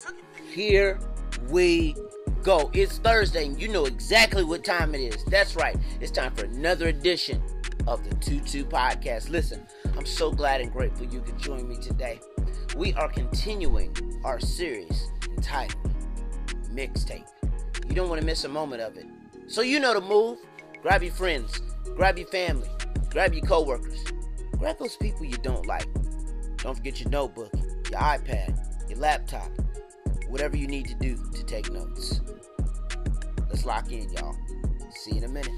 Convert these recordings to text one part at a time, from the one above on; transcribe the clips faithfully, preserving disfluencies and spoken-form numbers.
Here we go. It's Thursday, and you know exactly what time it is. That's right. It's time for another edition of the two two Podcast. Listen, I'm so glad and grateful you could join me today. We are continuing our series entitled Mixtape. You don't want to miss a moment of it. So you know the move. Grab your friends, grab your family, grab your coworkers, grab those people you don't like. Don't forget your notebook, your iPad, your laptop, whatever you need to do to take notes. Let's lock in, y'all. See you in a minute.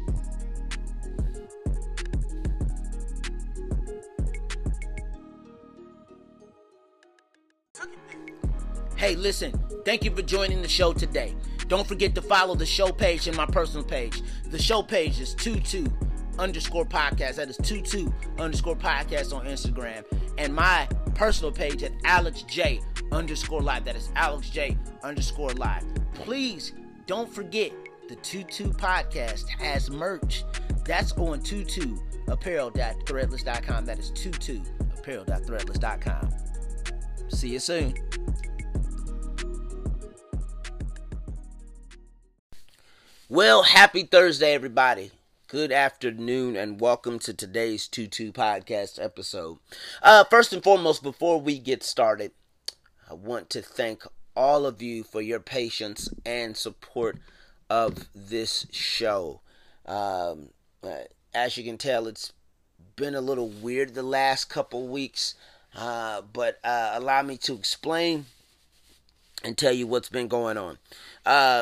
Hey, listen, thank you for joining the show today. Don't forget to follow the show page and my personal page. The show page is two two underscore podcast. That is two two underscore podcast on Instagram. And my personal page at Alex J underscore live. That is Alex J underscore live. Please don't forget the two two podcast has merch. That's on two two apparel dot threadless dot com. That is two two apparel dot threadless dot com. See you soon. Well, happy Thursday, everybody. Good afternoon, and welcome to today's two two Podcast episode. Uh, first and foremost, before we get started, I want to thank all of you for your patience and support of this show. Um, uh, as you can tell, it's been a little weird the last couple weeks, uh, but uh, allow me to explain and tell you what's been going on. Uh,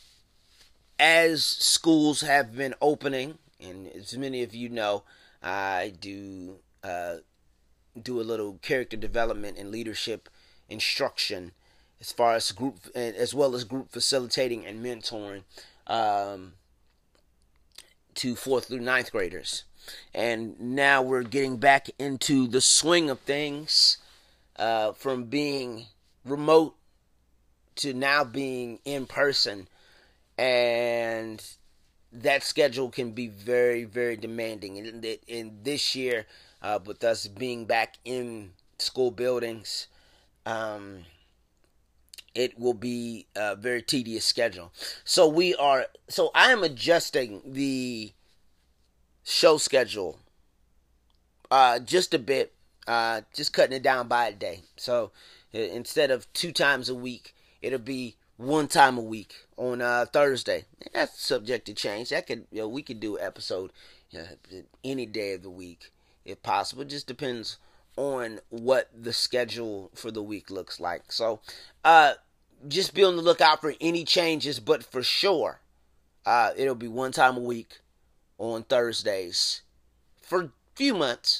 As schools have been opening, and as many of you know, I do uh, do a little character development and leadership instruction, as far as group, as well as group facilitating and mentoring um, to fourth through ninth graders. And now we're getting back into the swing of things, uh, from being remote to now being in person. And that schedule can be very, very demanding. And in this year, uh, with us being back in school buildings, um, it will be a very tedious schedule. So we are, so I am adjusting the show schedule uh, just a bit, uh, just cutting it down by a day. So instead of two times a week, it'll be one time a week on uh, Thursday. That's subject to change. That could, you know, we could do an episode you know, any day of the week if possible. It just depends on what the schedule for the week looks like. So, uh, just be on the lookout for any changes. But for sure, uh, it'll be one time a week on Thursdays for a few months.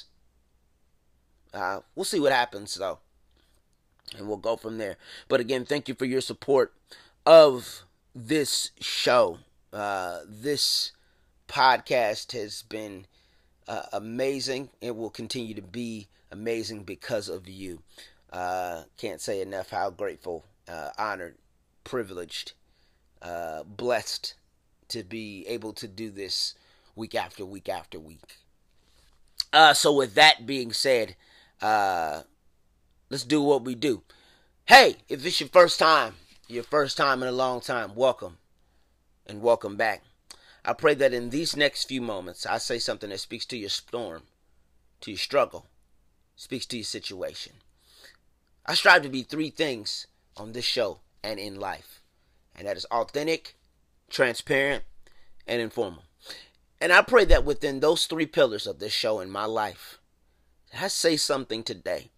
Uh, we'll see what happens though. And we'll go from there. But again, thank you for your support of this show. Uh, this podcast has been uh, amazing. It will continue to be amazing because of you. Uh, can't say enough how grateful, uh, honored, privileged, uh, blessed to be able to do this week after week after week. Uh, so with that being said, uh, let's do what we do. Hey, if it's your first time, your first time in a long time, welcome and welcome back. I pray that in these next few moments, I say something that speaks to your storm, to your struggle, speaks to your situation. I strive to be three things on this show and in life, and that is authentic, transparent, and informal. And I pray that within those three pillars of this show in my life, I say something today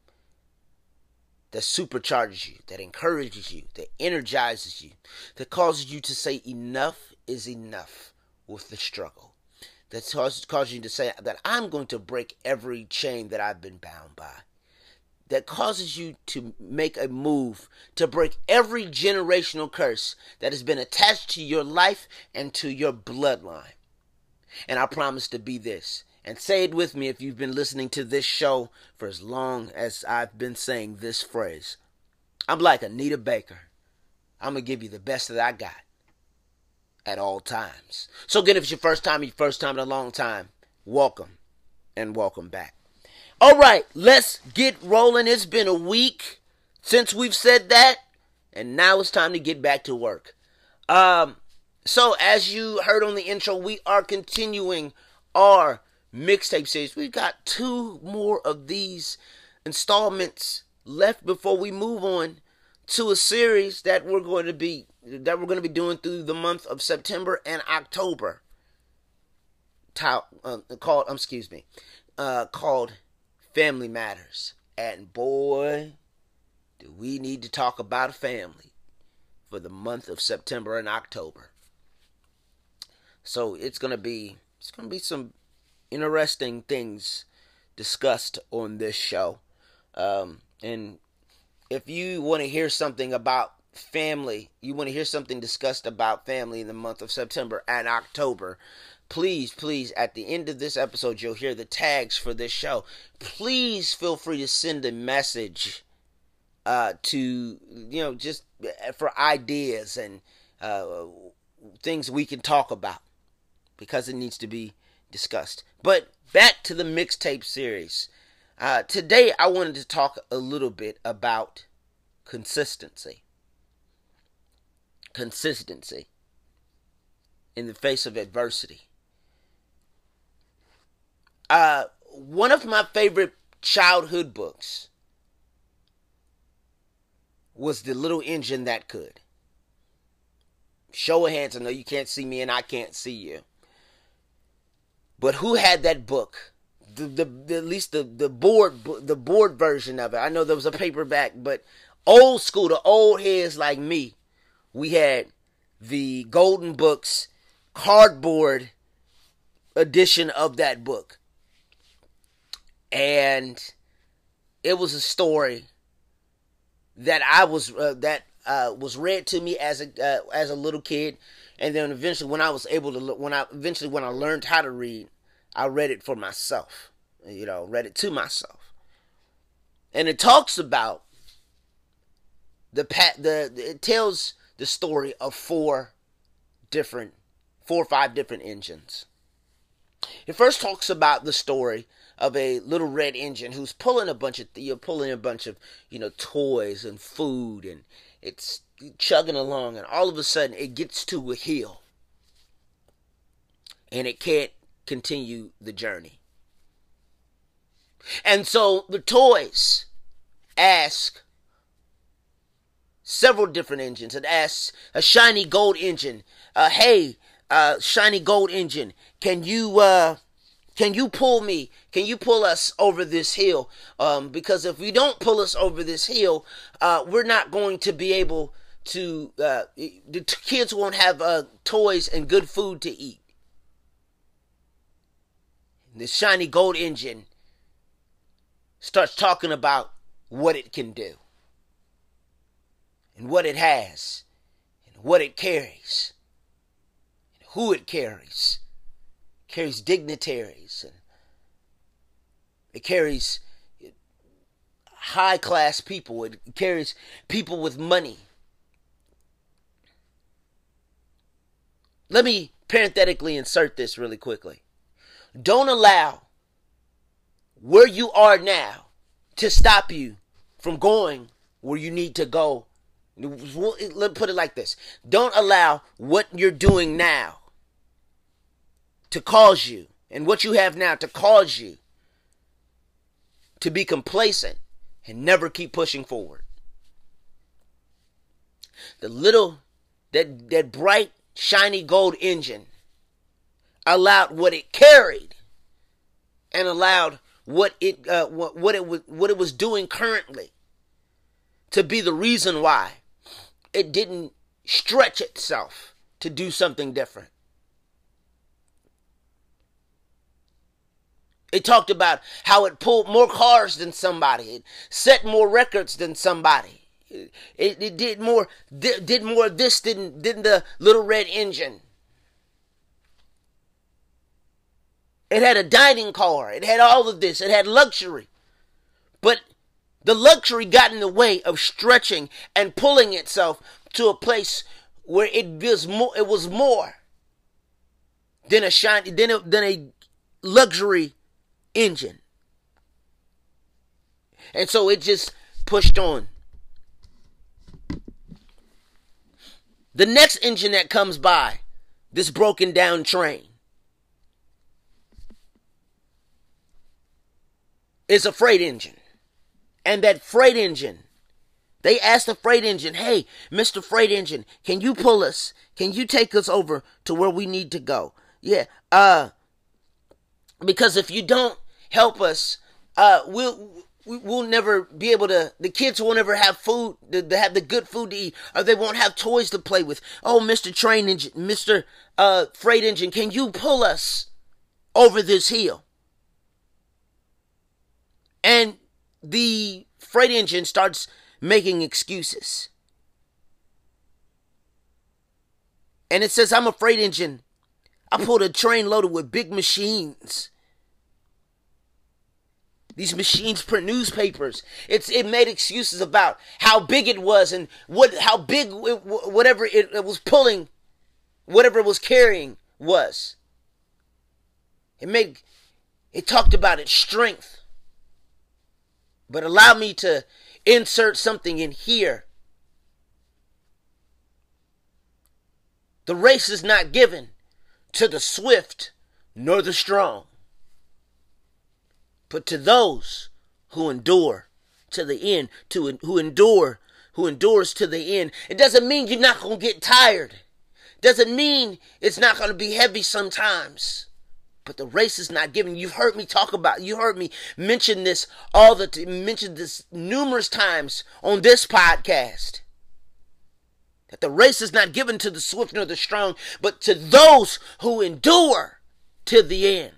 that supercharges you, that encourages you, that energizes you, that causes you to say enough is enough with the struggle, that causes, causes you to say that I'm going to break every chain that I've been bound by, that causes you to make a move to break every generational curse that has been attached to your life and to your bloodline. And I promise to be this. And say it with me if you've been listening to this show for as long as I've been saying this phrase. I'm like Anita Baker. I'm going to give you the best that I got at all times. So again, if it's your first time, your first time in a long time, welcome and welcome back. All right, let's get rolling. It's been a week since we've said that. And now it's time to get back to work. Um, so as you heard on the intro, we are continuing our mixtape series. We got two more of these installments left before we move on to a series that we're going to be that we're going to be doing through the month of September and October. Uh, called, um, excuse me, uh, called Family Matters. And boy, do we need to talk about family for the month of September and October. So it's gonna be it's gonna be some interesting things discussed on this show. Um, and if you want to hear something about family, you want to hear something discussed about family in the month of September and October, please, please, at the end of this episode, you'll hear the tags for this show. Please feel free to send a message uh, to, you know, just for ideas and uh, things we can talk about, because it needs to be discussed. But back to the mixtape series. Uh, today, I wanted to talk a little bit about consistency. Consistency in the face of adversity. Uh, one of my favorite childhood books was The Little Engine That Could. Show of hands, I know you can't see me and I can't see you. But who had that book? The, the, the at least the, the board the board version of it. I know there was a paperback, but old school, the old heads like me, we had the Golden Books cardboard edition of that book. And it was a story that I was uh, that uh, was read to me as a uh, as a little kid, and then eventually when I was able to when I eventually when I learned how to read, I read it for myself. You know, read it to myself, and it talks about the pat the it tells the story of four different four or five different engines. It first talks about the story of a little red engine who's pulling a bunch of you're pulling a bunch of you know toys and food, and it's chugging along, and all of a sudden it gets to a hill and it can't continue the journey. And so the toys ask several different engines. It asks a shiny gold engine, uh, hey, uh, shiny gold engine, can you uh Can you pull me? Can you pull us over this hill? Um, because if you don't pull us over this hill, uh, we're not going to be able to, uh, the t- kids won't have uh, toys and good food to eat. The shiny gold engine starts talking about what it can do, and what it has, and what it carries, and who it carries. Carries dignitaries, and it carries high class people. It carries people with money. Let me parenthetically insert this really quickly. Don't allow where you are now to stop you from going where you need to go. Let's put it like this. Don't allow what you're doing now to cause you, and what you have now to cause you to be complacent and never keep pushing forward. The little, that, that bright, shiny gold engine allowed what it carried and allowed what it, uh, what, what it was, what it was doing currently to be the reason why it didn't stretch itself to do something different. It talked about how it pulled more cars than somebody. It set more records than somebody. It, it, it did more did, did more of this than, than the little red engine. It had a dining car. It had all of this. It had luxury. But the luxury got in the way of stretching and pulling itself to a place where it was more, it was more than a shiny than a, than a luxury engine. And so it just pushed on. The next engine that comes by this broken down train is a freight engine. And that freight engine, they asked the freight engine, hey, Mister Freight Engine, can you pull us? Can you take us over to where we need to go? Yeah, uh, because if you don't help us, uh, we'll, we'll never be able to, the kids will never have food, to have the good food to eat, or they won't have toys to play with. Oh, Mister Train Engine, Mister Uh, Freight Engine, can you pull us over this hill? And the freight engine starts making excuses. And it says, I'm a freight engine. I pulled a train loaded with big machines. These machines print newspapers. It's it made excuses about how big it was and what how big it, whatever it, it was pulling, whatever it was carrying was. It made it talked about its strength. But allow me to insert something in here. The race is not given to the swift nor the strong, but to those who endure to the end, to who endure, who endures to the end. It doesn't mean you're not going to get tired. Doesn't mean it's not going to be heavy sometimes. But the race is not given. You've heard me talk about, you heard me mention this all the t- mention this numerous times on this podcast. That the race is not given to the swift nor the strong, but to those who endure to the end.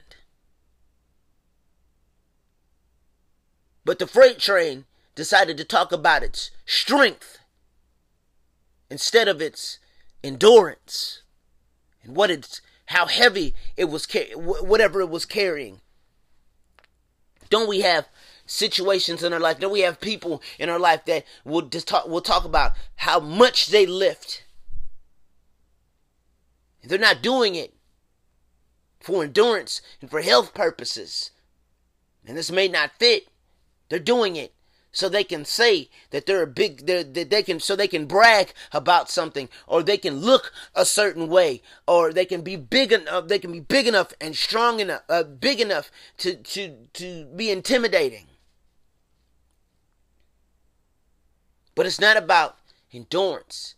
But the freight train decided to talk about its strength instead of its endurance and what it's how heavy it was, whatever it was carrying. Don't we have situations in our life? Don't we have people in our life that will just talk, will talk about how much they lift? They're not doing it for endurance and for health purposes. And this may not fit. They're doing it so they can say that they're a big, they're, that they can, so they can brag about something, or they can look a certain way, or they can be big enough, they can be big enough and strong enough, uh, big enough to, to, to be intimidating. But it's not about endurance.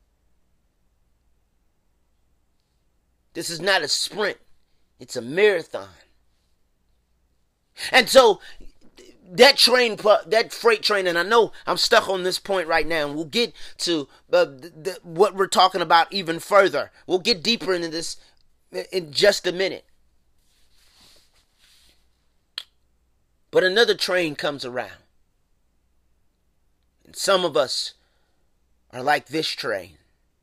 This is not a sprint. It's a marathon. And so, That train, that freight train, and I know I'm stuck on this point right now, and we'll get to uh, the, the, what we're talking about even further. We'll get deeper into this in just a minute. But another train comes around. And some of us are like this train.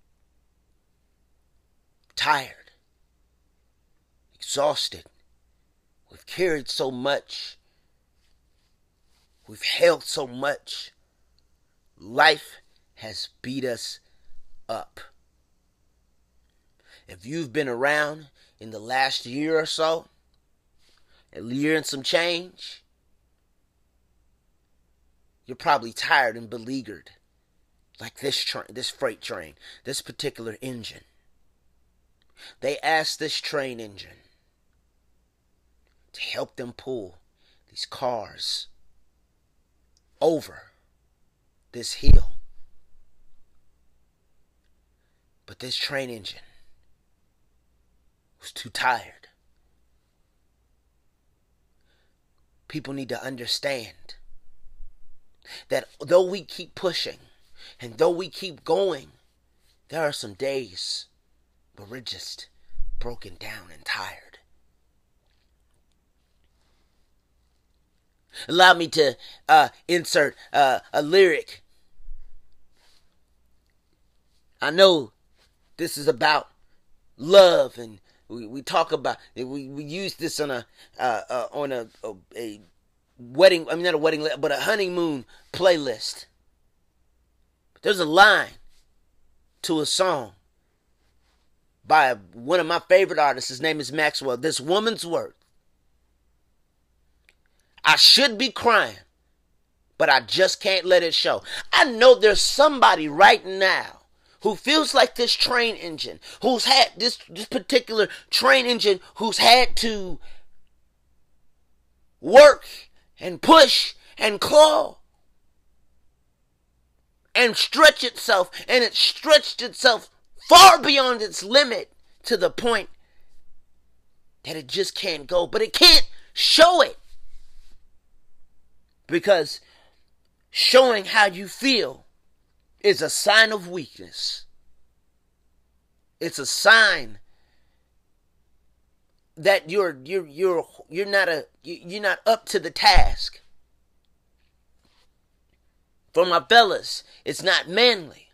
Tired. Exhausted. We've carried so much. We've held so much. Life has beat us up. If you've been around in the last year or so, a year and some change, you're probably tired and beleaguered, like this train, this freight train, this particular engine. They asked this train engine to help them pull these cars over this hill. But this train engine was too tired. People need to understand that though we keep pushing and though we keep going, there are some days where we're just broken down and tired. Allow me to uh, insert uh, a lyric. I know this is about love, and we, we talk about we, we use this on a uh, uh, on a, a a wedding. I mean, not a wedding, but a honeymoon playlist. But there's a line to a song by one of my favorite artists. His name is Maxwell. This woman's worth. I should be crying, but I just can't let it show. I know there's somebody right now who feels like this train engine, who's had this, this particular train engine, who's had to work and push and claw and stretch itself, and it stretched itself far beyond its limit to the point that it just can't go, but it can't show it, because showing how you feel is a sign of weakness. It's a sign that you're you're you're you're not a you're not up to the task. For my fellas, it's not manly.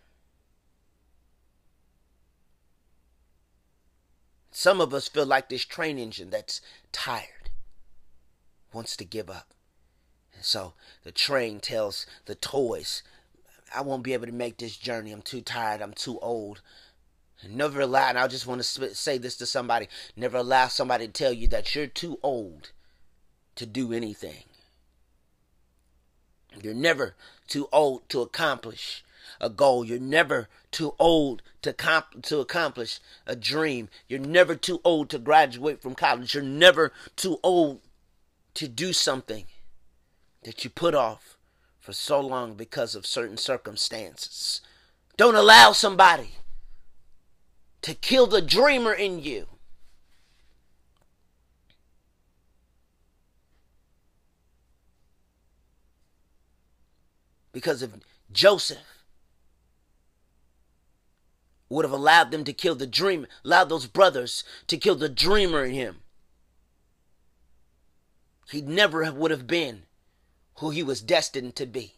Some of us feel like this train engine that's tired, wants to give up. And so the train tells the toys, I won't be able to make this journey. I'm too tired. I'm too old. And never allow, and I just want to say this to somebody, never allow somebody to tell you that you're too old to do anything. You're never too old to accomplish a goal. You're never too old to comp- to accomplish a dream. You're never too old to graduate from college. You're never too old to do something that you put off for so long because of certain circumstances. Don't allow somebody to kill the dreamer in you. Because if Joseph would have allowed them to kill the dreamer, allowed those brothers to kill the dreamer in him, he never would have been who he was destined to be.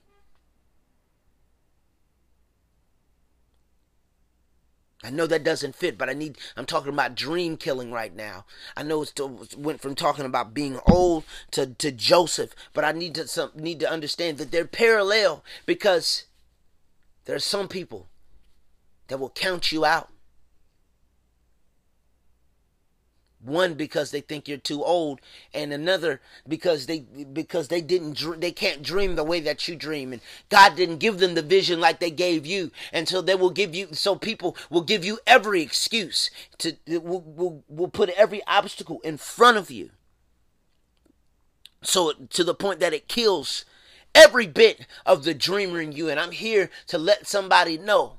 I know that doesn't fit, but I need, I'm talking about dream killing right now. I know it went from talking about being old to, to Joseph, but I need to some, need to understand that they're parallel, because there are some people that will count you out. One, because they think you're too old, and another because they because they didn't they can't dream the way that you dream, and God didn't give them the vision like they gave you, and so they will give you so people will give you every excuse to will will, will put every obstacle in front of you, so to the point that it kills every bit of the dreamer in you. And I'm here to let somebody know,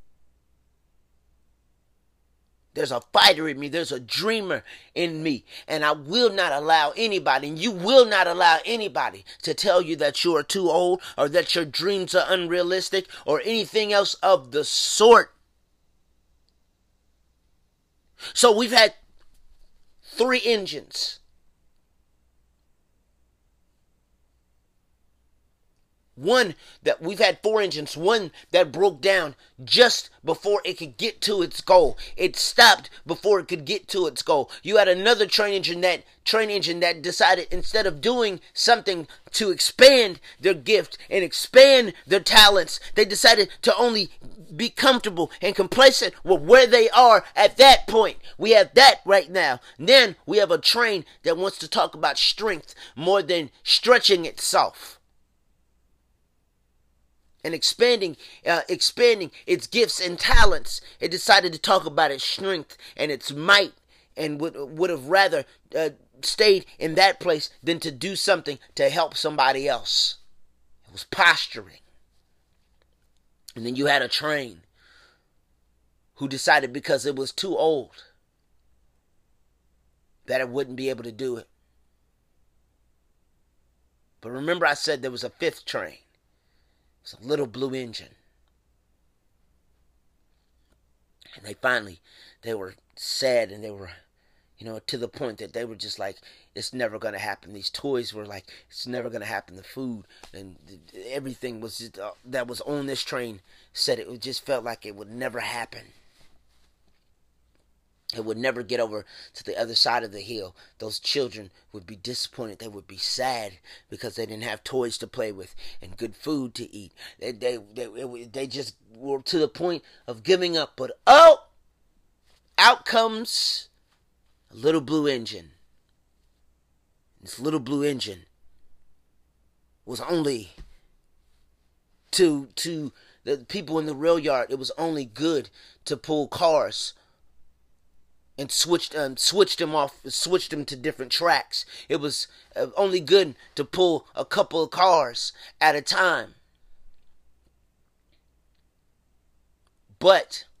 there's a fighter in me. There's a dreamer in me. And I will not allow anybody, and you will not allow anybody to tell you that you are too old, or that your dreams are unrealistic, or anything else of the sort. So we've had three engines. One that we've had four engines, one that broke down just before it could get to its goal. It stopped before it could get to its goal. You had another train engine that train engine that decided, instead of doing something to expand their gift and expand their talents, they decided to only be comfortable and complacent with where they are at that point. We have that right now. And then we have a train that wants to talk about strength more than stretching itself and expanding uh, expanding its gifts and talents. It decided to talk about its strength and its might, and would would have rather uh, stayed in that place than to do something to help somebody else. It was posturing. And then you had a train who decided, because it was too old, that it wouldn't be able to do it. But remember, I said there was a fifth train. It's a little blue engine. And they finally, they were sad, and they were, you know, to the point that they were just like, it's never going to happen. These toys were like, it's never going to happen. The food and everything was just, uh, that was on this train said it just felt like it would never happen. It would never get over to the other side of the hill. Those children would be disappointed. They would be sad because they didn't have toys to play with and good food to eat. They they they, they just were to the point of giving up. But oh, out comes a little blue engine. This little blue engine was only to to the people in the rail yard, it was only good to pull cars and switched um, switched them off, switched them to different tracks. It was uh, only good to pull a couple of cars at a time. But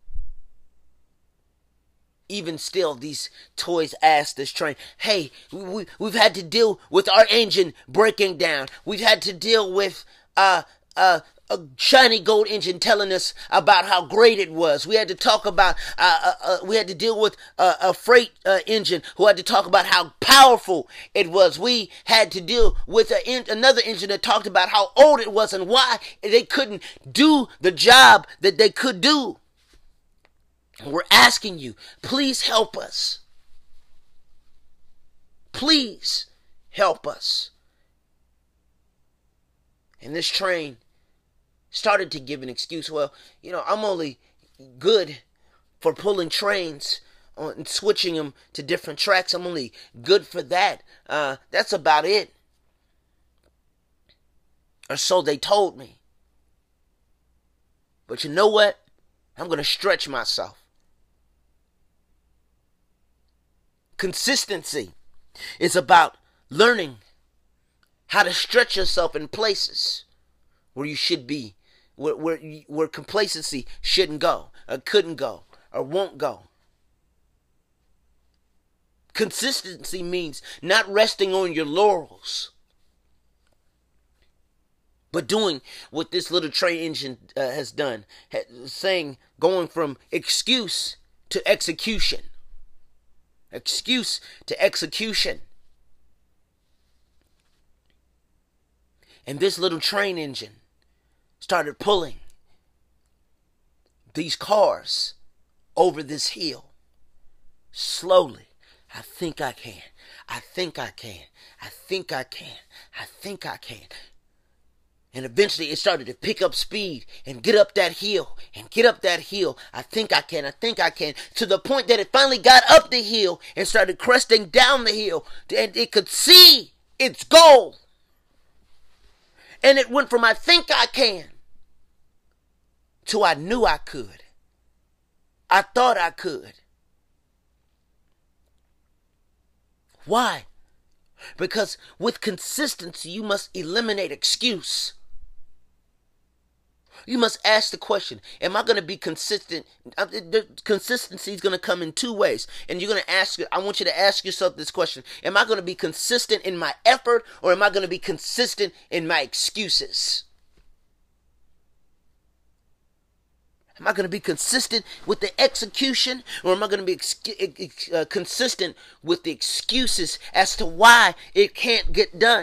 even still, these toys asked this train, hey, we, we've had to deal with our engine breaking down. We've had to deal with uh, uh, a shiny gold engine telling us about how great it was. We had to talk about, uh, uh, uh, we had to deal with uh, a freight uh, engine who had to talk about how powerful it was. We had to deal with a in- another engine that talked about how old it was and why they couldn't do the job that they could do. We're asking you, please help us. Please help us. And this train started to give an excuse. Well, you know, I'm only good for pulling trains and switching them to different tracks. I'm only good for that. Uh, that's about it. Or so they told me. But you know what? I'm going to stretch myself. Consistency is about learning how to stretch yourself in places where you should be, where where, where complacency shouldn't go, or couldn't go, or won't go. Consistency means not resting on your laurels, but doing what this little train engine uh, has done, saying, going from excuse to execution. Excuse to execution. And this little train engine started pulling these cars over this hill slowly. I think I can. I think I can. I think I can. I think I can. And eventually it started to pick up speed and get up that hill and get up that hill. I think I can. I think I can. To the point that it finally got up the hill and started cresting down the hill. And it could see its goal. And it went from I think I can to I knew I could. I thought I could. Why? Because with consistency, you must eliminate excuse. You must ask the question, am I going to be consistent? The consistency is going to come in two ways. And you're going to ask, I want you to ask yourself this question. Am I going to be consistent in my effort, or am I going to be consistent in my excuses? Am I going to be consistent with the execution, or am I going to be ex- uh, consistent with the excuses as to why it can't get done?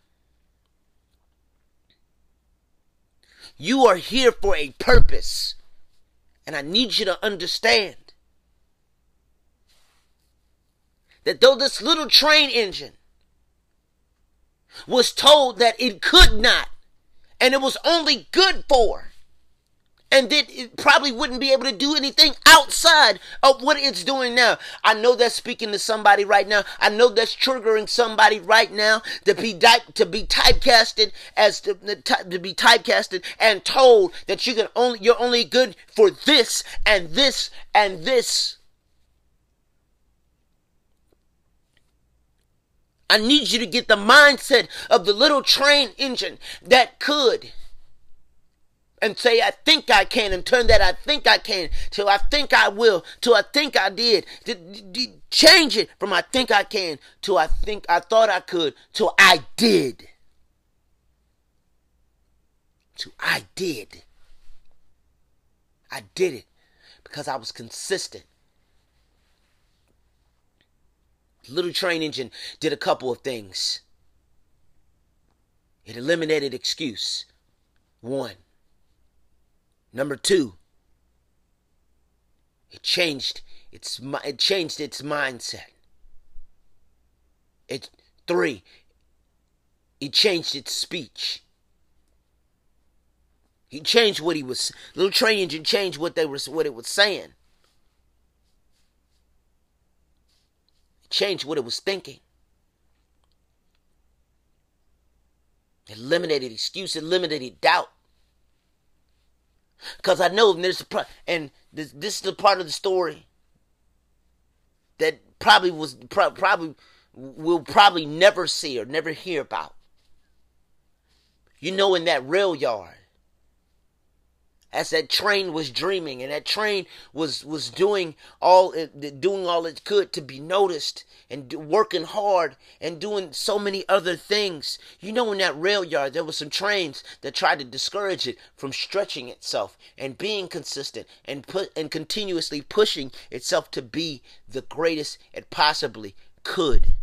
You are here for a purpose, and I need you to understand that though this little train engine was told that it could not, and it was only good for, and that it probably wouldn't be able to do anything outside of what it's doing now. I know that's speaking to somebody right now. I know that's triggering somebody right now to be di- to be typecasted as to, to be typecasted and told that you can only you're only good for this and this and this. I need you to get the mindset of the little train engine that could. And say, I think I can, and turn that I think I can to I think I will, to I think I did. Change it from I think I can to I think I thought I could to I did. To I did. I did it because I was consistent. The little train engine did a couple of things. It eliminated excuse. One. Number two, it changed its it changed its mindset. It three, it changed its speech. He changed what he was. Little train engine changed what they were what it was saying. It changed what it was thinking. It eliminated excuse, eliminated doubt. Because I know there's a pro- and this, this is the part of the story that probably was pro- probably we'll probably never see or never hear about. You know, in that rail yard, as that train was dreaming and that train was was doing all it doing all it could to be noticed and do, working hard and doing so many other things. You know, in that rail yard, there were some trains that tried to discourage it from stretching itself and being consistent and put and continuously pushing itself to be the greatest it possibly could.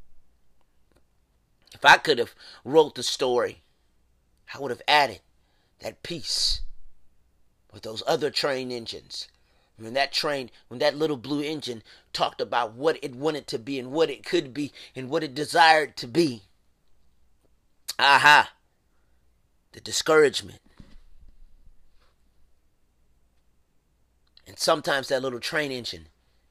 If I could have wrote the story, I would have added that piece with those other train engines. When that train, when that little blue engine talked about what it wanted to be and what it could be and what it desired to be. Aha. The discouragement. And sometimes that little train engine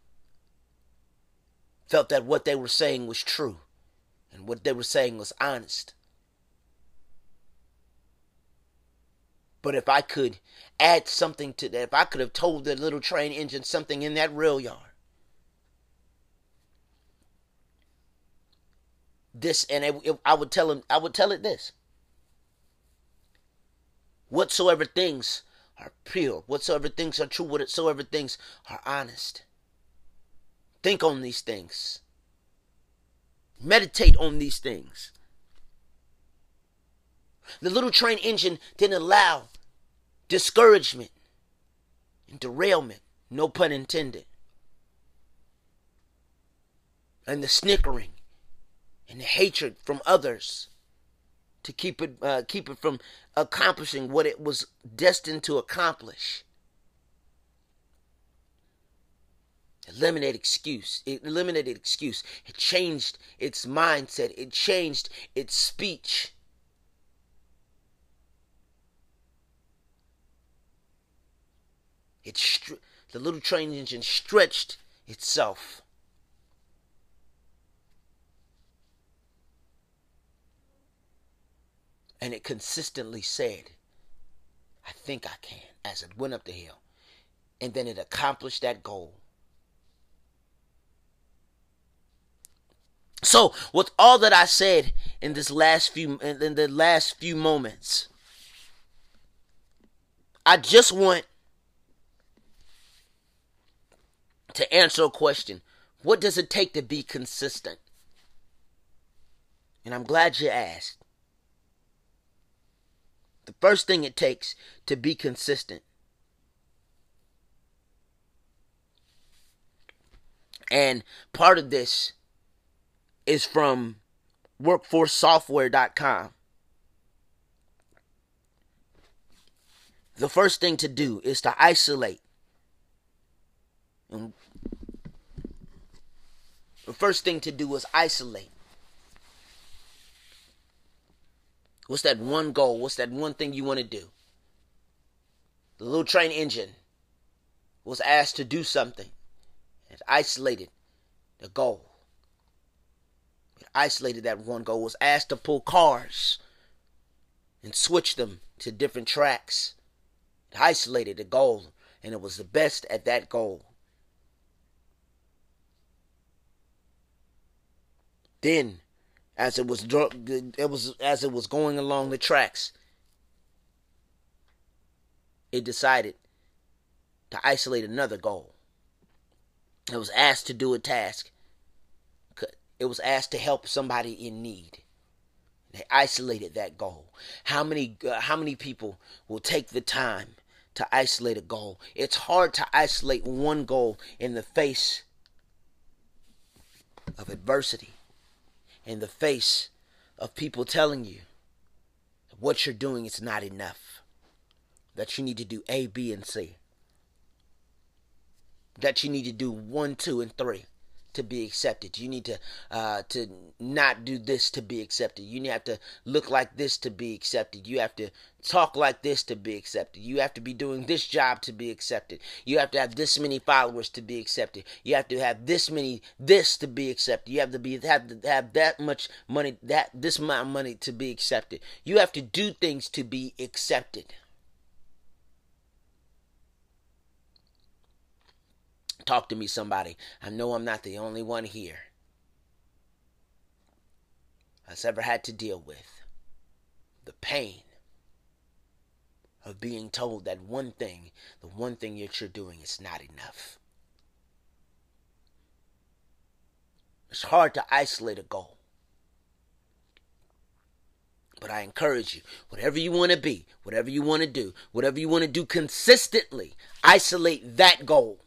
felt that what they were saying was true and what they were saying was honest. But if I could add something to that, if I could have told the little train engine something in that rail yard, this, and it, it, I would tell him, I would tell it this: whatsoever things are pure, whatsoever things are true, whatsoever things are honest. Think on these things. Meditate on these things. The little train engine didn't allow discouragement and derailment, no pun intended, and the snickering and the hatred from others to keep it uh, keep it from accomplishing what it was destined to accomplish. Eliminate excuse. It eliminated excuse. It changed its mindset. It changed its speech. It str- the little train engine stretched itself. And it consistently said, I think I can, as it went up the hill. And then it accomplished that goal. So, with all that I said in this last few in the last few moments, I just want to answer a question. What does it take to be consistent? And I'm glad you asked. The first thing it takes to be consistent, and part of this is from workforce software dot com. The first thing to do is to isolate. And the first thing to do is isolate. What's that one goal? What's that one thing you want to do? The little train engine was asked to do something. It isolated the goal. It isolated that one goal. It was asked to pull cars and switch them to different tracks. It isolated the goal, and it was the best at that goal. Then, as it was, it was as it was going along the tracks, it decided to isolate another goal. It was asked to do a task. It was asked to help somebody in need. They isolated that goal. How many uh, how many people will take the time to isolate a goal? It's hard to isolate one goal in the face of adversity, in the face of people telling you that what you're doing is not enough, that you need to do A, B, and C, that you need to do one, two, and three to be accepted. You need to uh, to not do this to be accepted. You have to look like this to be accepted. You have to talk like this to be accepted. You have to be doing this job to be accepted. You have to have this many followers to be accepted. You have to have this many this to be accepted. You have to be have to have that much money, that this amount of money to be accepted. You have to do things to be accepted. Talk to me, somebody. I know I'm not the only one here that's ever had to deal with the pain of being told that one thing, the one thing that you're doing is not enough. It's hard to isolate a goal. But I encourage you, whatever you want to be, whatever you want to do, whatever you want to do consistently, isolate that goal.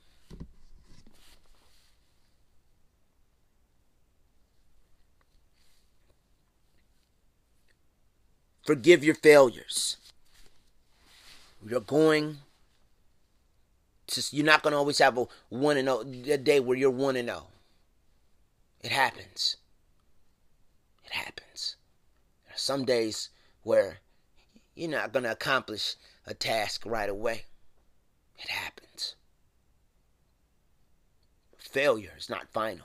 Forgive your failures. You're going to, you're not going to always have a one and oh, a day where you're one and oh. It happens. It happens. There are some days where you're not going to accomplish a task right away. It happens. Failure is not final.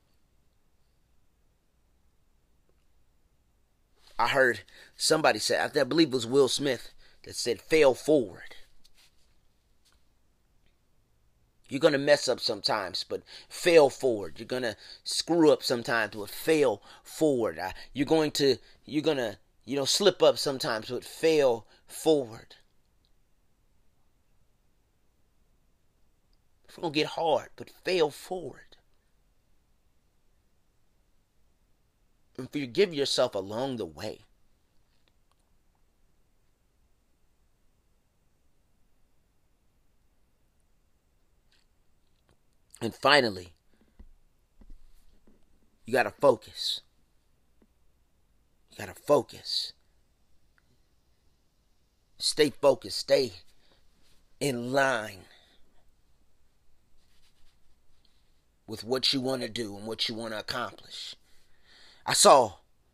I heard somebody say, I believe it was Will Smith, that said, fail forward. You're going to mess up sometimes, but fail forward. You're going to screw up sometimes, but fail forward. You're going to, you're going to, you know, slip up sometimes, but fail forward. It's going to get hard, but fail forward. And forgive yourself along the way. And finally, you got to focus. You got to focus. Stay focused. Stay in line with what you want to do and what you want to accomplish. I saw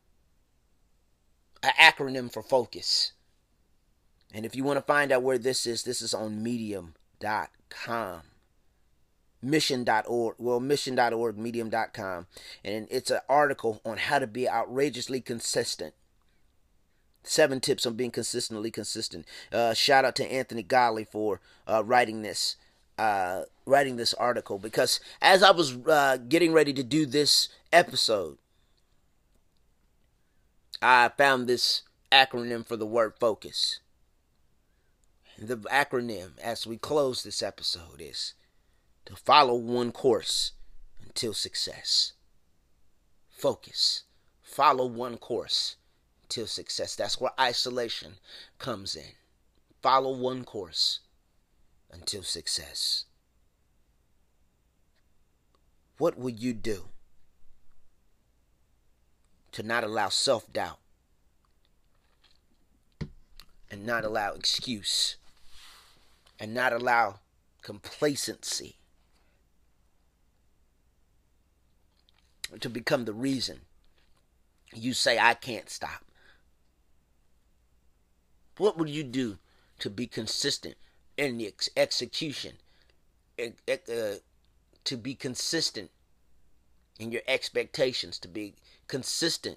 an acronym for focus. And if you want to find out where this is, this is on medium dot com. mission dot org. Well, mission dot org, medium dot com. And it's an article on how to be outrageously consistent. Seven tips on being consistently consistent. Uh, shout out to Anthony Golly for uh, writing this. Uh, writing this article. Because as I was uh, getting ready to do this episode, I found this acronym for the word focus. The acronym, as we close this episode, is to follow one course until success. Focus. Follow one course until success. That's where isolation comes in. Follow one course until success. What will you do to not allow self-doubt and not allow excuse and not allow complacency to become the reason you say, I can't stop? What would you do to be consistent in the ex- execution? Uh, to be consistent in your expectations, to be consistent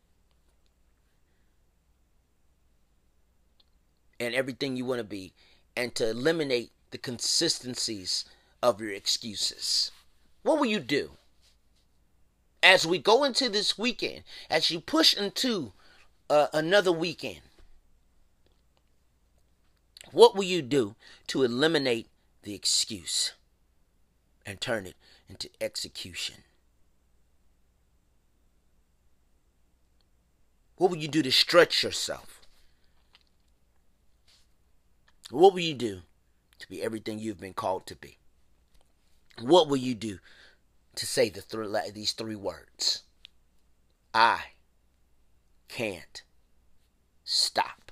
in everything you want to be, and to eliminate the consistencies of your excuses? What will you do as we go into this weekend, as you push into uh, another weekend? What will you do to eliminate the excuse and turn it into execution? What will you do to stretch yourself? What will you do to be everything you've been called to be? What will you do to say the th- these three words? I can't stop.